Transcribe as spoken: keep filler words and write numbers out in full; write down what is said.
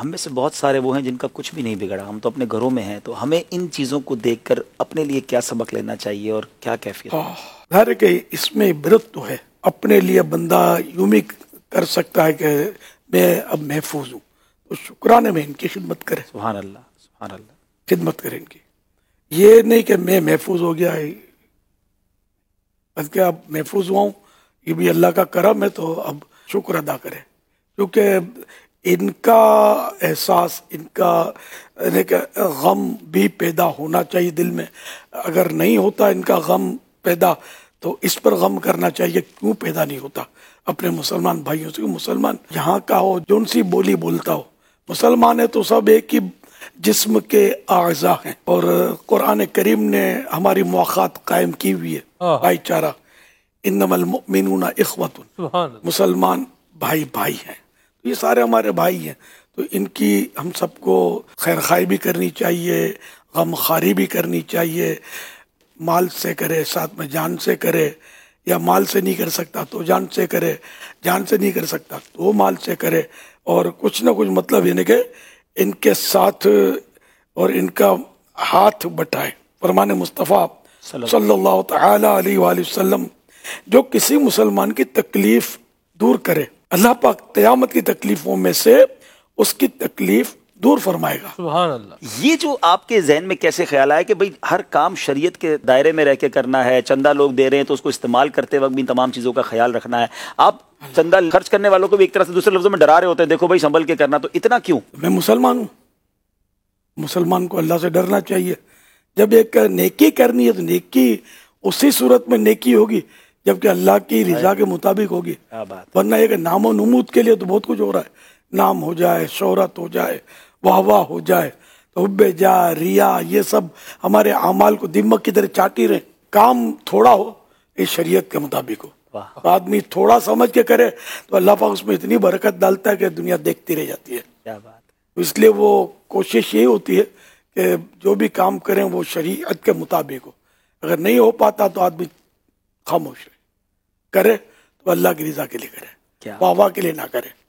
ہم میں سے بہت سارے وہ ہیں جن کا کچھ بھی نہیں بگڑا، ہم تو اپنے گھروں میں ہیں، تو ہمیں ان چیزوں کو دیکھ کر اپنے لیے کیا سبق لینا چاہیے اور کیا کیفیت؟ ظاہر ہے کہ اس میں عبرت تو ہے، اپنے لیے بندہ یوں بھی کر سکتا ہے کہ میں اب محفوظ ہوں، تو شکرانے میں ان کی خدمت کرے، سبحان اللہ، سبحان اللہ، خدمت کریں گی، یہ نہیں کہ میں محفوظ ہو گیا ہے بلکہ اب محفوظ ہوا ہوں، یہ بھی اللہ کا کرم ہے، تو اب شکر ادا کرے، کیونکہ ان کا احساس، ان کا یعنی کہ غم بھی پیدا ہونا چاہیے دل میں، اگر نہیں ہوتا ان کا غم پیدا تو اس پر غم کرنا چاہیے کیوں پیدا نہیں ہوتا اپنے مسلمان بھائیوں سے. مسلمان یہاں کا ہو، جون سی بولی بولتا ہو، مسلمان ہے تو سب ایک ہی جسم کے اعضاء ہیں، اور قرآن کریم نے ہماری مواخات قائم کی ہوئی ہے، بھائی چارہ، انما المؤمنون اخوۃ، مسلمان بھائی بھائی ہیں، یہ سارے ہمارے بھائی ہیں، تو ان کی ہم سب کو خیر خواہی بھی کرنی چاہیے، غم خواری بھی کرنی چاہیے، مال سے کرے، ساتھ میں جان سے کرے، یا مال سے نہیں کر سکتا تو جان سے کرے، جان سے نہیں کر سکتا تو مال سے کرے، اور کچھ نہ کچھ مطلب یہ نہیں کہ ان کے ساتھ اور ان کا ہاتھ بٹائے. فرمان مصطفیٰ صلی اللہ تعالی علیہ وآلہ وسلم جو کسی مسلمان کی تکلیف دور کرے، اللہ پاک قیامت کی تکلیفوں میں سے اس کی تکلیف دور فرمائے گا. سبحان اللہ. یہ جو آپ کے ذہن میں کیسے خیال آیا کہ بھئی ہر کام شریعت کے دائرے میں رہ کے کرنا ہے، چندہ لوگ دے رہے ہیں تو اس کو استعمال کرتے وقت بھی ان تمام چیزوں کا خیال رکھنا ہے، آپ چندہ خرچ کرنے والوں کو بھی ایک طرح سے دوسرے لفظوں میں ڈرا رہے ہوتے ہیں، دیکھو بھئی سنبھل کے کرنا، تو اتنا کیوں؟ میں مسلمان ہوں، مسلمان کو اللہ سے ڈرنا چاہیے. جب ایک نیکی کرنی ہے تو نیکی اسی صورت میں نیکی ہوگی جبکہ اللہ کی رضا کے مطابق ہوگی، ورنہ ایک نام و نمود کے لیے تو بہت کچھ ہو رہا ہے، نام ہو جائے، شہرت ہو جائے، واہ واہ ہو جائے، تو حب جا، ریا، یہ سب ہمارے اعمال کو دماغ کی طرح چاٹی رہے. کام تھوڑا ہو یہ شریعت کے مطابق ہو، آدمی تھوڑا سمجھ کے کرے تو اللہ پاک اس میں اتنی برکت ڈالتا ہے کہ دنیا دیکھتی رہ جاتی ہے. کیا بات. اس لیے وہ کوشش یہ ہوتی ہے کہ جو بھی کام کریں وہ شریعت کے مطابق ہو. اگر نہیں ہو پاتا تو آدمی خاموش رہے، کرے تو اللہ کی رضا کے لیے کرے، واہ واہ کے لیے نہ کرے.